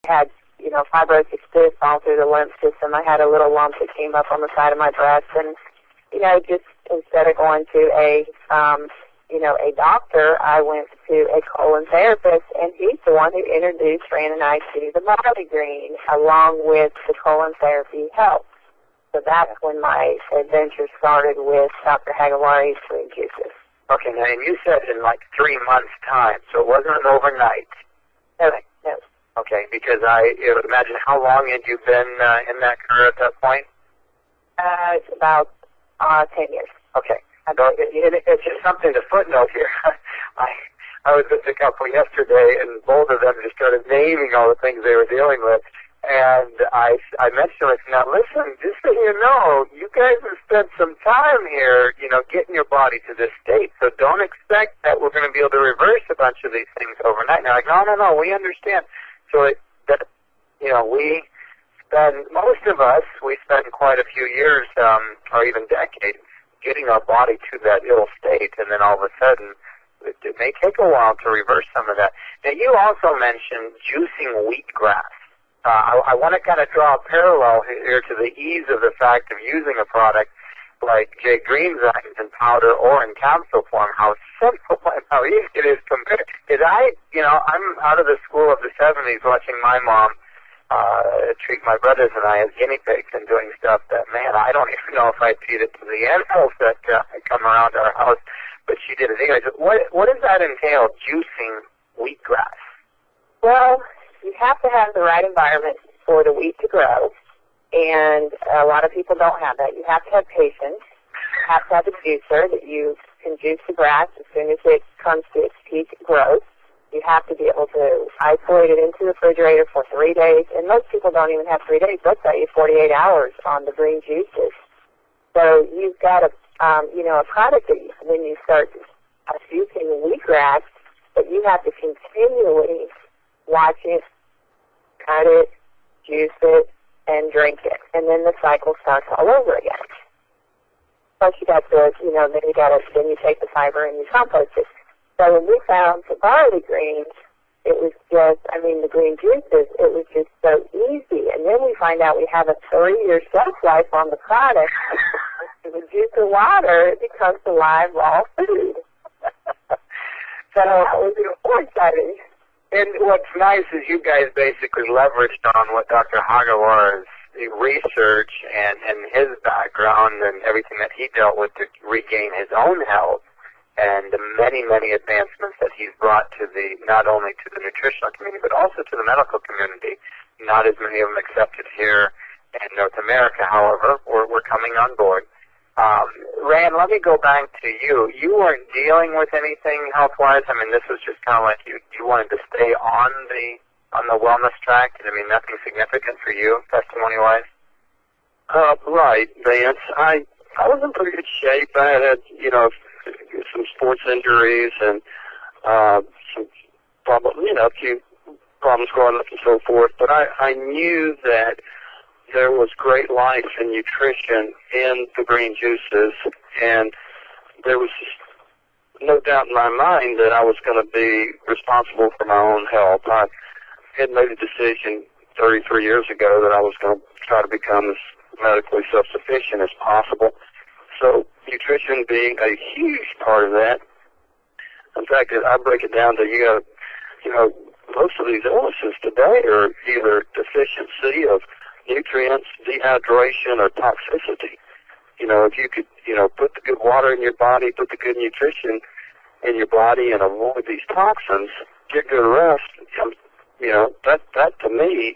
had, fibrosis cysts all through the lymph system. I had a little lump that came up on the side of my breast, and, just instead of going to a doctor, I went to a colon therapist, and he's the one who introduced Fran and I to the barley green, along with the colon therapy help. So that's when my adventure started with Dr. Hagawari's green juices. Okay, now, and you said in like 3 months' time, so it wasn't an overnight. No. Okay, because I would imagine, how long had you been in that career at that point? It's about 10 years. Okay. So it's just something to footnote here. I was with a couple yesterday, and both of them just started naming all the things they were dealing with. And I mentioned to them, now listen, just so you know, you guys have spent some time here, getting your body to this state. So don't expect that we're going to be able to reverse a bunch of these things overnight. And they're like, no, we understand. So most of us, we spend quite a few years, or even decades, getting our body to that ill state, and then all of a sudden, it may take a while to reverse some of that. Now, you also mentioned juicing wheatgrass. I want to kind of draw a parallel here to the ease of the fact of using a product like J. Greenzymes in powder or in capsule form, how simple and how easy it is compared. I'm out of the school of the 70s watching my mom treat my brothers and I as guinea pigs and doing stuff that, man, I don't even know if I'd feed it to the animals that come around our house, but she did it anyway. So what does that entail, juicing wheatgrass? Well, you have to have the right environment for the wheat to grow, and a lot of people don't have that. You have to have patience. You have to have a juicer that you can juice the grass as soon as it comes to its peak growth. You have to be able to isolate it into the refrigerator for 3 days, and most people don't even have 3 days. They'll tell you 48 hours on the green juices. So you've got a product that when you start juicing wheatgrass, that you have to continually watch it, cut it, juice it, and drink it. And then the cycle starts all over again. Plus you got then you take the fiber and you compost it. So when we found the barley greens, it was just, the green juices, it was just so easy. And then we find out we have a 3-year shelf life on the product. The juice of water, it becomes the live raw food. So that was more exciting. And what's nice is you guys basically leveraged on what Dr. Hagawara's research and his background and everything that he dealt with to regain his own health, and the many, many advancements that he's brought to not only to the nutritional community, but also to the medical community. Not as many of them accepted here in North America, however, we're coming on board. Rand, let me go back to you. You weren't dealing with anything health-wise. This was just kind of like you wanted to stay on the wellness track. Nothing significant for you, testimony-wise? Right, Vance. I was in pretty good shape. I had, some sports injuries and some problems, a few problems growing up and so forth. But I knew that there was great life and nutrition in the green juices, and there was no doubt in my mind that I was going to be responsible for my own health. I had made a decision 33 years ago that I was going to try to become as medically self-sufficient as possible. So nutrition being a huge part of that. In fact, I break it down to most of these illnesses today are either deficiency of nutrients, dehydration, or toxicity. If you could, put the good water in your body, put the good nutrition in your body, and avoid these toxins, get good rest, that to me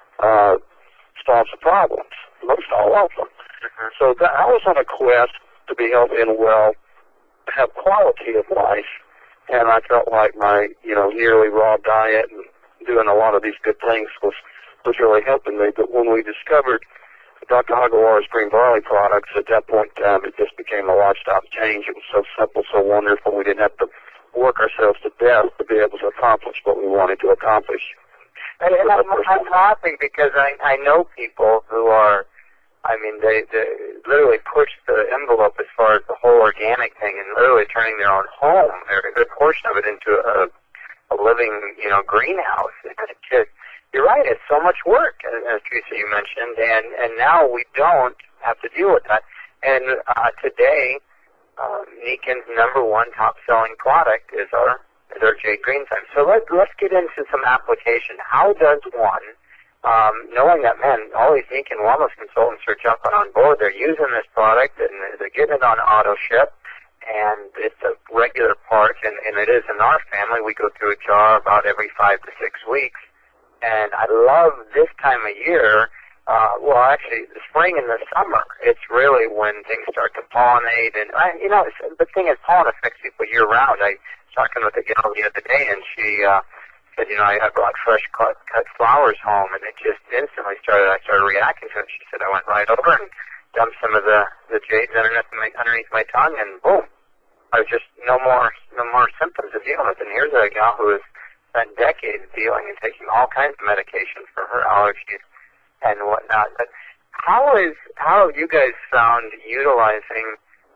solves the problems, most all of them. So I was on a quest to be healthy and well, have quality of life, and I felt like my, yearly raw diet and doing a lot of these good things was really helping me. But when we discovered Dr. Hagawara's green barley products, at that point in time, it just became a lifestyle change. It was so simple, so wonderful. We didn't have to work ourselves to death to be able to accomplish what we wanted to accomplish. And I'm laughing because I know people who are, they literally push the envelope as far as the whole organic thing and literally turning their own home, or a good portion of it, into a living, greenhouse. It's just, you're right, it's so much work, as Teresa, you mentioned, and now we don't have to deal with that. And today, Nikin's #1 top-selling product is our Jade Greenzyme. So let's get into some application. How does one, knowing that, man, all these Nikin wellness consultants are jumping on board, they're using this product, and they're getting it on auto ship, and it's a regular part, and it is in our family. We go through a jar about every 5 to 6 weeks. And I love this time of year, well, actually, the spring and the summer. It's really when things start to pollinate. And, the thing is, pollen affects people year-round. I was talking with a gal the other day, and she said, I brought fresh cut flowers home, and it just instantly I started reacting to it. She said, I went right over and dumped some of the jades underneath my tongue, and boom. I was just no more symptoms of dealing with. And here's a gal who is spent decades dealing and taking all kinds of medication for her allergies and whatnot. But how have you guys found utilizing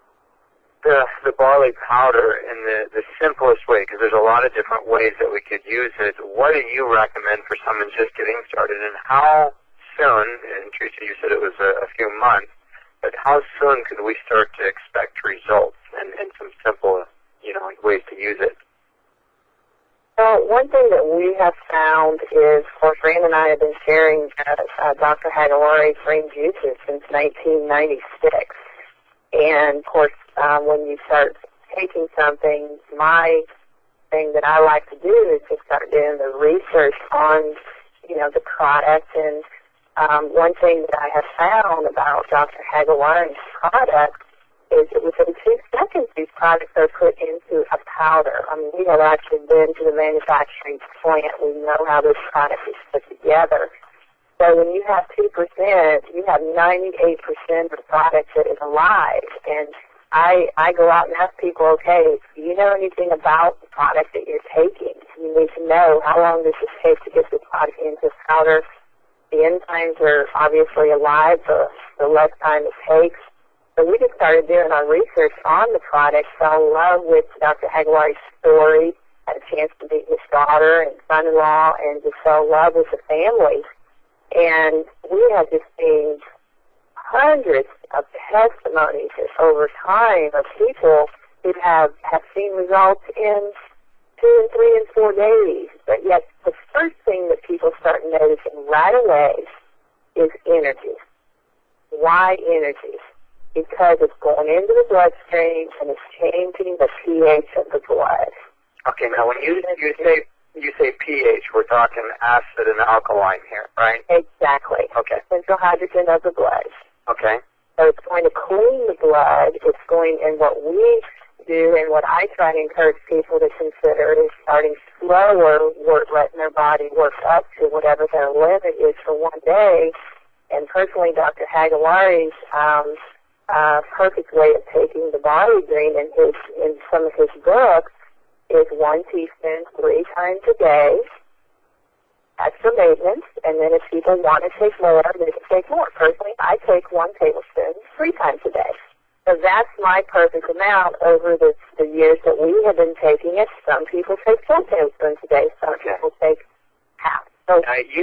the barley powder in the simplest way? Because there's a lot of different ways that we could use it. What do you recommend for someone just getting started, and how soon, and Teresa, you said it was a few months, but how soon could we start to expect results and some simple, ways to use it? Well, one thing that we have found is, of course, Rand and I have been sharing Dr. Hagawari's green juices since 1996. And, of course, when you start taking something, my thing that I like to do is to start doing the research on, the product. And one thing that I have found about Dr. Hagawari's product is that within 2 seconds, these products are put into a powder. I mean, we have actually been to the manufacturing plant. We know how this product is put together. So when you have 2%, you have 98% of the product that is alive. And I go out and ask people, okay, do you know anything about the product that you're taking? You need to know how long does it take to get this product into powder. The enzymes are obviously alive, the less time it takes. So we just started doing our research on the product, fell in love with Dr. Hagawari's story, had a chance to meet his daughter and son-in-law, and just fell in love with the family. And we have just seen hundreds of testimonies over time of people who have seen results in 2 and 3 and 4 days. But yet the first thing that people start noticing right away is energy. Why energy? Because it's going into the bloodstream and it's changing the pH of the blood. Okay, now when you say pH, we're talking acid and alkaline here, right? Exactly. Okay. Central hydrogen of the blood. Okay. So it's going to clean the blood. It's going, and what we do and what I try to encourage people to consider is starting slower, letting their body work up to whatever their limit is for one day. And personally, Dr. Hagawari's perfect way of taking the body green in some of his books is 1 teaspoon 3 times a day. That's for maintenance. And then if people want to take more, they can take more. Personally, I take 1 tablespoon 3 times a day. So that's my perfect amount over the years that we have been taking it. Some people take 4 tablespoons a day. Some people take half. So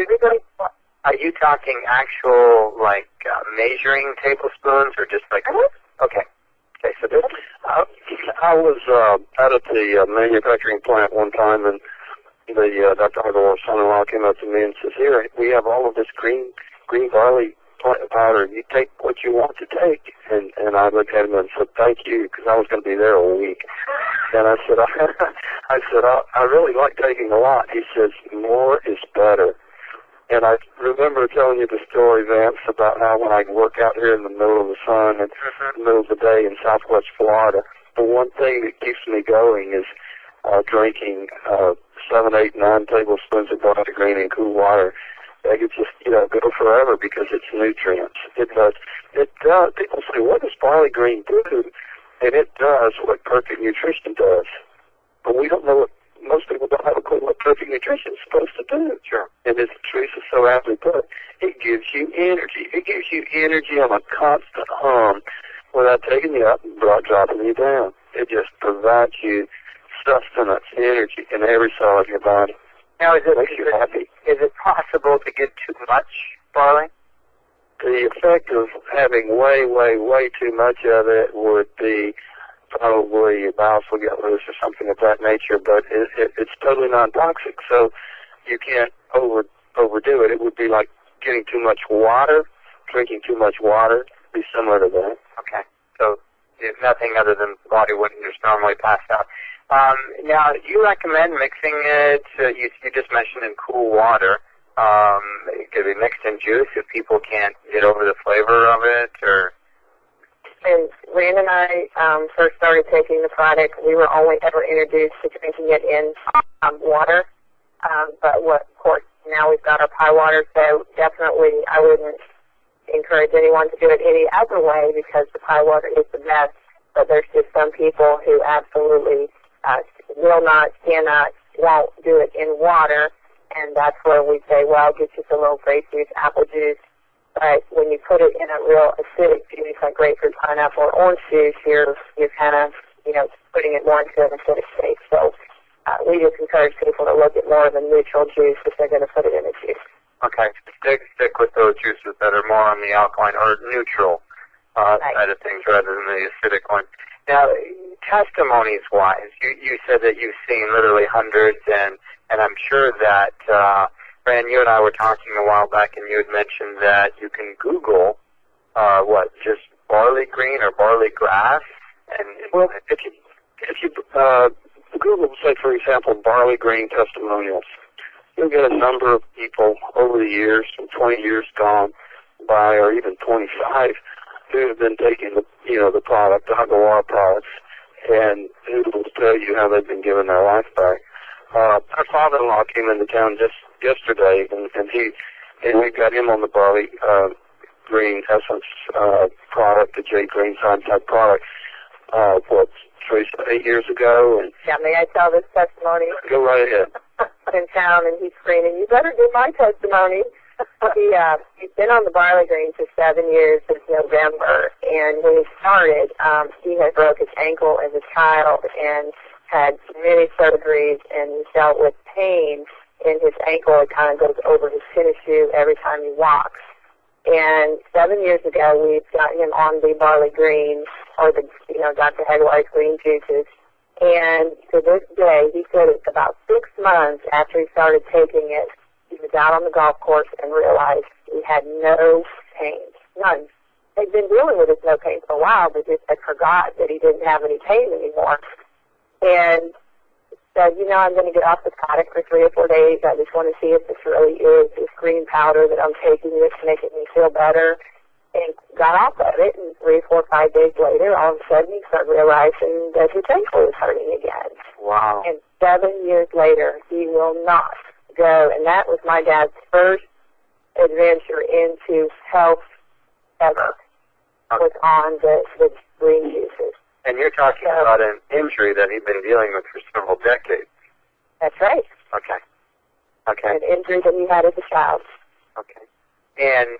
are you talking actual, measuring tablespoons or just like... Okay. Okay, so this... I was out at the manufacturing plant one time, and the Dr. Hagawari's son-in-law came up to me and says, here, we have all of this green barley powder. You take what you want to take. And I looked at him and said, thank you, because I was going to be there a week. And I said, I really like taking a lot. He says, more is better. And I remember telling you the story, Vance, about how when I work out here in the middle of the sun and the middle of the day in southwest Florida, the one thing that keeps me going is drinking 7, 8, 9 tablespoons of barley green in cool water. I could just, go forever because it's nutrients. It does. People say, what does barley green do? And it does what perfect nutrition does. But we don't know what. Most people don't have a clue what perfect nutrition is supposed to do. Sure. And as Teresa so aptly put, it gives you energy. It gives you energy on a constant hum without taking you up and dropping you down. It just provides you sustenance, energy in every cell of your body. Now, is makes you happy. Is it possible to get too much barley? The effect of having way, way, way too much of it would be probably your bowels will get loose or something of that nature, but it's totally non-toxic, so you can't overdo it. It would be like getting too much water, drinking too much water, be similar to that. Okay, so if nothing other than the body wouldn't just normally pass out. Now, do you recommend mixing it, you just mentioned in cool water, it could be mixed in juice if people can't get over the flavor of it, or? When Rand and I first started taking the product, we were only ever introduced to drinking it in water. But of course, now we've got our pie water, so definitely I wouldn't encourage anyone to do it any other way because the pie water is the best. But there's just some people who absolutely will not, cannot, won't do it in water, and that's where we say, well, get just a little grape juice, apple juice. But when you put it in a real acidic juice like grapefruit, pineapple, or orange juice, you're kind of, putting it more into an acidic state. So we just encourage people to look at more of a neutral juice if they're going to put it in a juice. Okay, stick with those juices that are more on the alkaline or neutral side of things rather than the acidic one. Now, testimonies-wise, you said that you've seen literally hundreds, and I'm sure that, Fran, you and I were talking a while back, and you had mentioned that you can Google, just barley green or barley grass? And well, if you Google, say, for example, barley green testimonials, you'll get a number of people over the years, from 20 years gone by, or even 25, who have been taking the product, the Hagawara products, and who will tell you how they've been giving their life back. Our father-in-law came into town just yesterday, and we got him on the barley green essence product, the J. Greenzyme type product. Teresa, 8 years ago, and yeah, may I tell this testimony? Go right ahead. In town, and he's screaming, "You better do my testimony." He's been on the barley green for 7 years since November, and when he started, he had broke his ankle as a child and had many surgeries, and he dealt with pain in his ankle. It kind of goes over his tennis shoe every time he walks. And 7 years ago, we got him on the barley green, or the Dr. Hagawara's green juices. And to this day, he said it's about 6 months after he started taking it, he was out on the golf course and realized he had no pain, none. They'd been dealing with his no pain for a while, but just had forgot that he didn't have any pain anymore. And said, I'm going to get off the product for 3 or 4 days. I just want to see if this really is this green powder that I'm taking that's making me feel better. And got off of it, and 3, 4, 5 days later, all of a sudden he started realizing that his ankle was hurting again. Wow. And 7 years later, he will not go. And that was my dad's first adventure into health ever, was on the green juices. And you're talking about an injury that he'd been dealing with for several decades. That's right. Okay. An injury that he had as a child. Okay. And,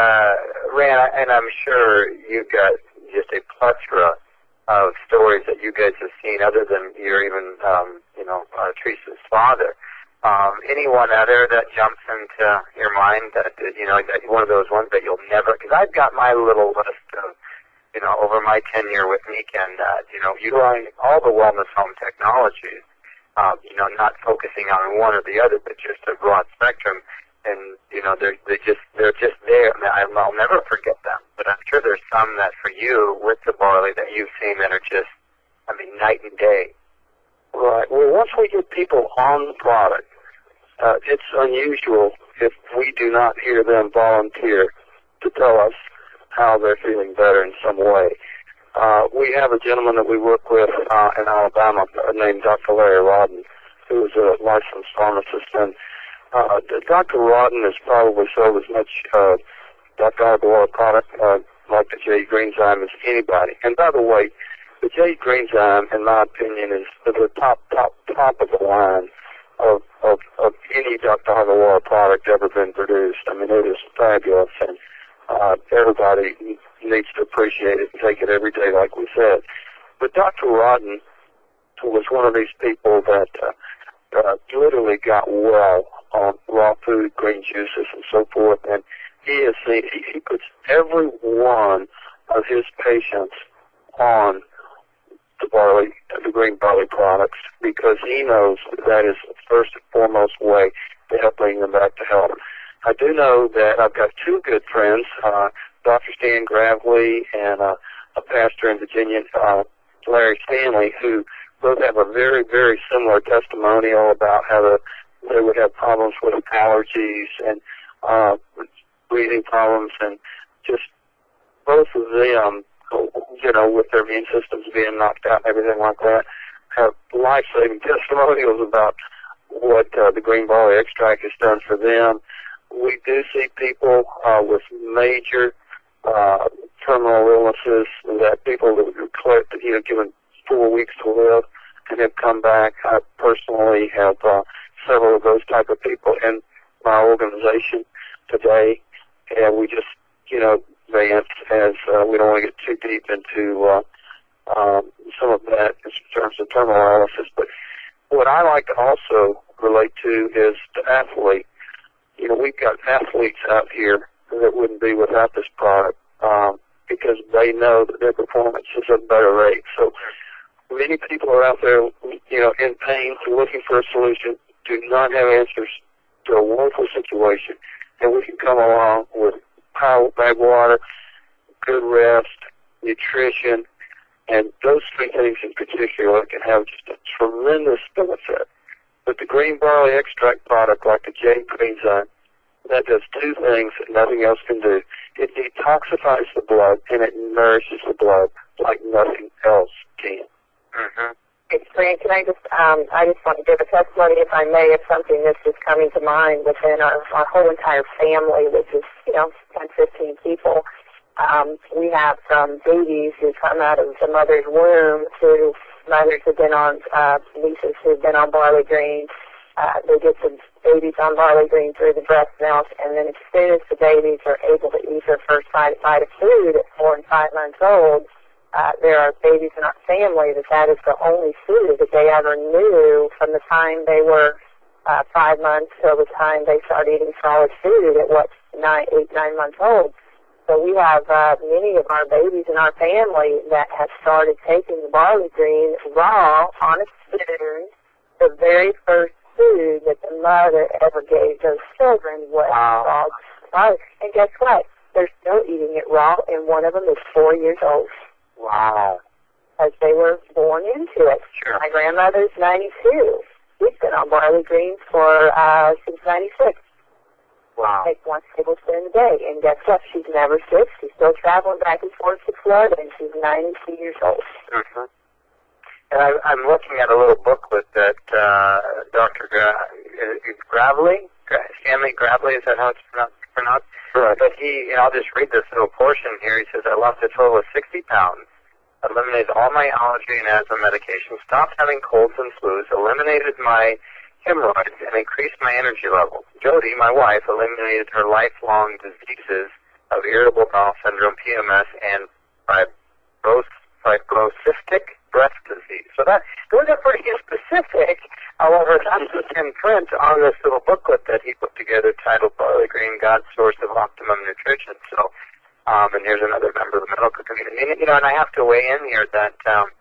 Rand, and I'm sure you've got just a plethora of stories that you guys have seen other than your even, Teresa's father. Anyone other that jumps into your mind that one of those ones that you'll never, because I've got my little list of, over my tenure with Nikken, utilizing all the wellness home technologies, not focusing on one or the other, but just a broad spectrum. And, they're just there. I'll never forget them. But I'm sure there's some that for you with the barley that you've seen that are just, night and day. Right. Well, once we get people on the product, it's unusual if we do not hear them volunteer to tell us how they're feeling better in some way. We have a gentleman that we work with in Alabama named Dr. Larry Rodden, who is a licensed pharmacist. And Dr. Rodden has probably sold as much Dr. Hagawara product like the J. Greenzyme as anybody. And by the way, the J. Greenzyme, in my opinion, is the top of the line of any Dr. Hagawara product ever been produced. It is fabulous, and everybody needs to appreciate it and take it every day, like we said. But Dr. Rodden was one of these people that literally got well on raw food, green juices, and so forth. And he puts every one of his patients on the green barley products, because he knows that is the first and foremost way to help bring them back to health. I do know that I've got two good friends, Dr. Stan Gravely and a pastor in Virginia, Larry Stanley, who both have a very, very similar testimonial about how they would have problems with allergies and breathing problems, and just both of them, with their immune systems being knocked out and everything like that, have life-saving testimonials about what the green barley extract has done for them. We do see people with major terminal illnesses, that people that were given 4 weeks to live and have come back. I personally have several of those type of people in my organization today, and we just, Vance, as we don't want to get too deep into some of that in terms of terminal analysis, but what I like to also relate to is the athlete. We've got athletes out here that wouldn't be without this product because they know that their performance is at a better rate. So many people are out there, in pain, looking for a solution, do not have answers to a woeful situation, and we can come along with power, bag water, good rest, nutrition, and those three things in particular can have just a tremendous benefit. But the green barley extract product, like the Jade Green Zone, that does two things that nothing else can do. It detoxifies the blood, and it nourishes the blood like nothing else can. Mm-hmm. Fran, can I just want to give a testimony, if I may, of something that's just coming to mind within our whole entire family, which is, 10, 15 people. We have some babies who come out of the mother's womb who mothers have been on, nieces who've been on barley green. They get some babies on barley green through the breast milk, and then as soon as the babies are able to eat their first bite of food at 4 and 5 months old, there are babies in our family that is the only food that they ever knew from the time they were 5 months till the time they start eating solid food at 8, 9 months old. So we have many of our babies in our family that have started taking the barley green raw on a spoon, the very first food that the mother ever gave those children was raw barley. And guess what? They're still eating it raw, and one of them is 4 years old. Wow. As they were born into it. Sure. My grandmother's 92. She's been on barley green since 96. Wow. Take 1 tablespoon a day. And guess what? She's never sick. She's still traveling back and forth to Florida, and she's 92 years old. Mm-hmm. And I'm looking at a little booklet that Dr. Gravely, Stanley Gravely, is that how it's pronounced? Right. But I'll just read this little portion here. He says, I lost a total of 60 pounds, eliminated all my allergy and asthma medication, stopped having colds and flus, eliminated my hemorrhoids, and increased my energy level. Jody, my wife, eliminated her lifelong diseases of irritable bowel syndrome, PMS, and fibrocystic breast disease. So those are pretty specific. However, that's what's in print on this little booklet that he put together titled Barley Green, God's Source of Optimum Nutrition. So, and here's another member of the medical community. And I have to weigh in here that,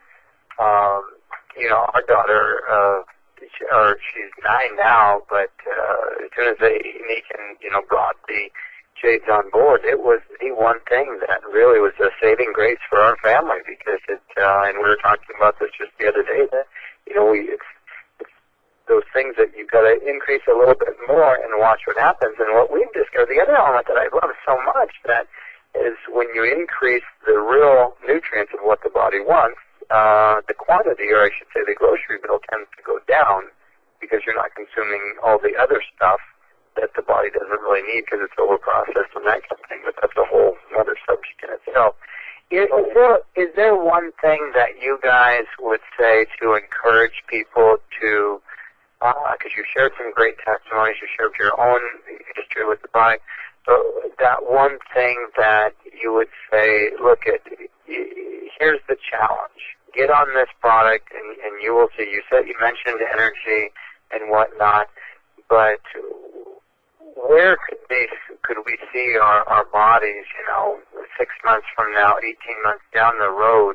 our daughter, she's 9 now, but as soon as Nick and brought the Jades on board, it was the one thing that really was a saving grace for our family, because and we were talking about this just the other day, that it's those things that you've got to increase a little bit more and watch what happens. And what we've discovered, the other element that I love so much, that is when you increase the real nutrients of what the body wants, the quantity, or I should say the grocery bill, tends to go down, because you're not consuming all the other stuff that the body doesn't really need because it's overprocessed and that kind of thing. But that's a whole other subject in itself. Is there one thing that you guys would say to encourage people to, because you shared some great testimonies, you shared your own history with the body, so that one thing that you would say, look, here's the challenge. Get on this product and you will see. You mentioned energy and whatnot. But where could we see our bodies, 6 months from now, 18 months down the road?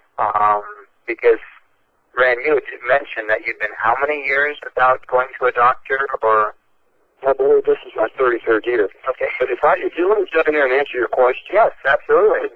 Because, Rand, you had mentioned that you'd been how many years without going to a doctor, or? I believe this is my 33rd year. Okay. But if you want to jump in there and answer your question. Yes, absolutely.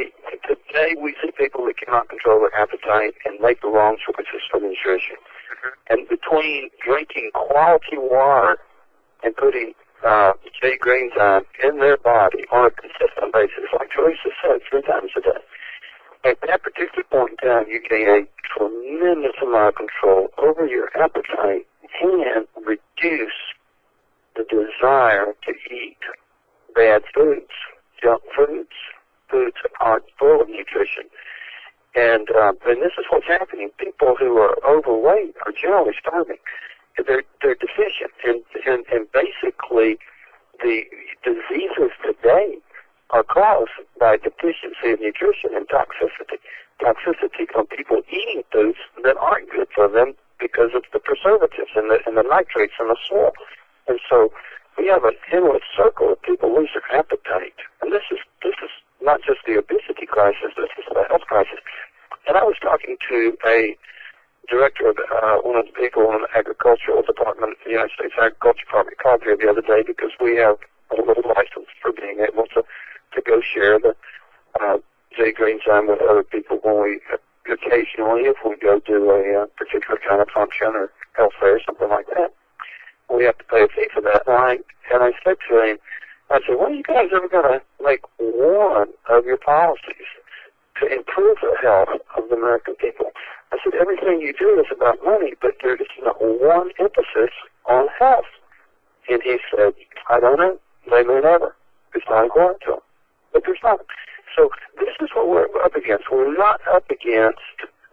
Today we see people that cannot control their appetite and make the wrong choices for nutrition. Mm-hmm. And between drinking quality water and putting J-Greenzyme in their body on a consistent basis, like Teresa said, 3 times a day, at that particular point in time, you gain a tremendous amount of control over your appetite and reduce the desire to eat bad foods, junk foods, foods that aren't full of nutrition. And this is what's happening. People who are overweight are generally starving. They're deficient. And basically, the diseases today are caused by deficiency of nutrition and toxicity. Toxicity from people eating foods that aren't good for them because of the preservatives and the nitrates in the soil. And so we have an endless circle of people lose their appetite. And this is not just the obesity crisis, this is the health crisis. And I was talking to a director of one of the people in the agricultural department, the United States Agriculture Department, called here the other day because we have a little license for being able to go share the J-Greenzyme with other people when we occasionally, if we go do a particular kind of function or health fair or something like that. We have to pay a fee for that. And I said to him, when are you guys ever going to make one of your policies to improve the health of the American people? I said, everything you do is about money, but there is not one emphasis on health. And he said, I don't know. They may never. It's not important to them. But there's not. So this is what we're up against. We're not up against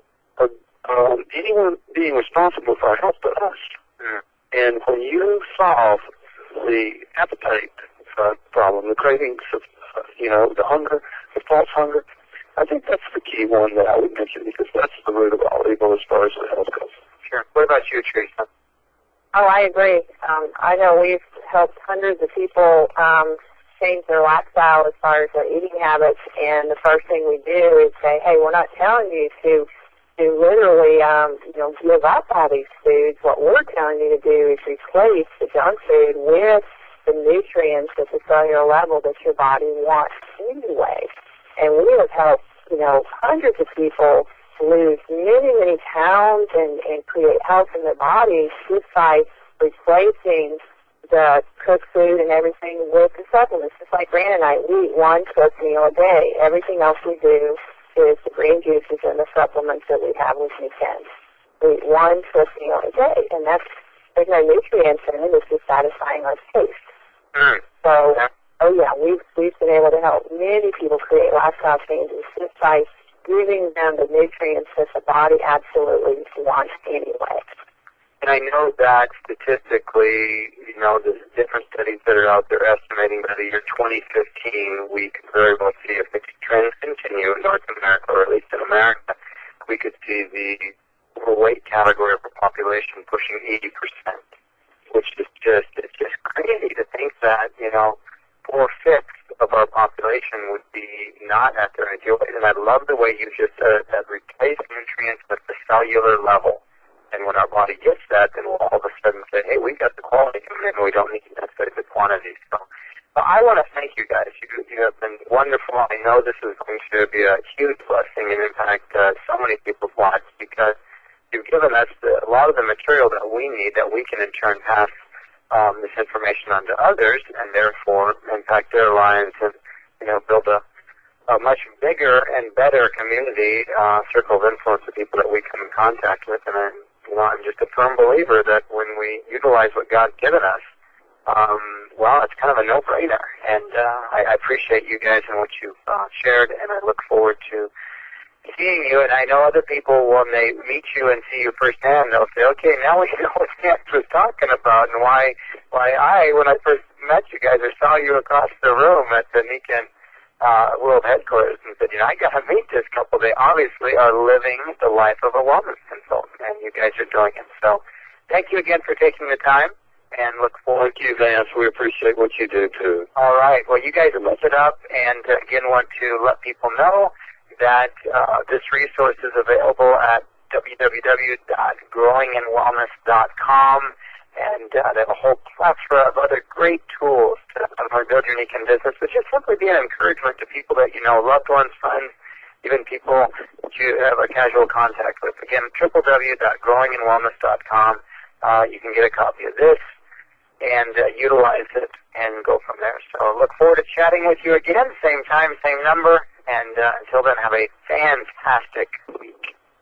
anyone being responsible for our health but us. Mm. And when you solve the appetite problem, the cravings of, the hunger, the false hunger, I think that's the key one that I would mention because that's the root of all evil as far as the health goes. Sure. What about you, Teresa? Oh, I agree. I know we've helped hundreds of people change their lifestyle as far as their eating habits, and the first thing we do is say, hey, we're not telling you to literally, give up all these foods. What we're telling you to do is replace the junk food with the nutrients at the cellular level that your body wants anyway. And we have helped, hundreds of people lose many, many pounds and create health in their bodies just by replacing the cooked food and everything with the supplements. Just like Rand and I, we eat 1 cooked meal a day. Everything else we do is the green juices and the supplements that we have with Weekend. We eat 1 cooked meal a day, and there's no nutrients in it. It's just satisfying our taste. Mm. So, we've been able to help many people create lifestyle changes just by giving them the nutrients that the body absolutely wants anyway. And I know that statistically, there's different studies that are out there estimating by the year 2015, we could very well see if the trends continue in North America, or at least in America, we could see the overweight category of the population pushing 80%, which is it's just crazy to think that, 4/5 of our population would be not at their ideal weight. And I love the way you just said that replace nutrients at the cellular level. And when our body gets that, then we'll all of a sudden say, hey, we got the quality coming in, and we don't need necessarily the quantity. So I want to thank you guys. You have been wonderful. I know this is going to be a huge blessing and impact so many people's lives because you've given us a lot of the material that we need that we can in turn pass this information on to others and therefore impact their lives and, build a much bigger and better community circle of influence of people that we come in contact with. And I'm just a firm believer that when we utilize what God's given us, it's kind of a no-brainer. And I appreciate you guys and what you've shared, and I look forward to seeing you. And I know other people, when they meet you and see you firsthand, they'll say, okay, now we know what Max was talking about and why when I first met you guys, I saw you across the room at the Nikan World Headquarters and said, I got to meet this couple. They obviously are living the life of a wellness consultant, and you guys are doing it. So thank you again for taking the time, and look forward. Thank you, Vance. We appreciate what you do, too. All right. Well, you guys lift it up, and again want to let people know that this resource is available at www.growingandwellness.com, and they have a whole plethora of other great tools to build your unique in business, which is simply be an encouragement to people that you know, loved ones, friends, even people that you have a casual contact with. Again, www.growingandwellness.com. You can get a copy of this and utilize it and go from there. So look forward to chatting with you again, same time, same number, and until then, have a fantastic week.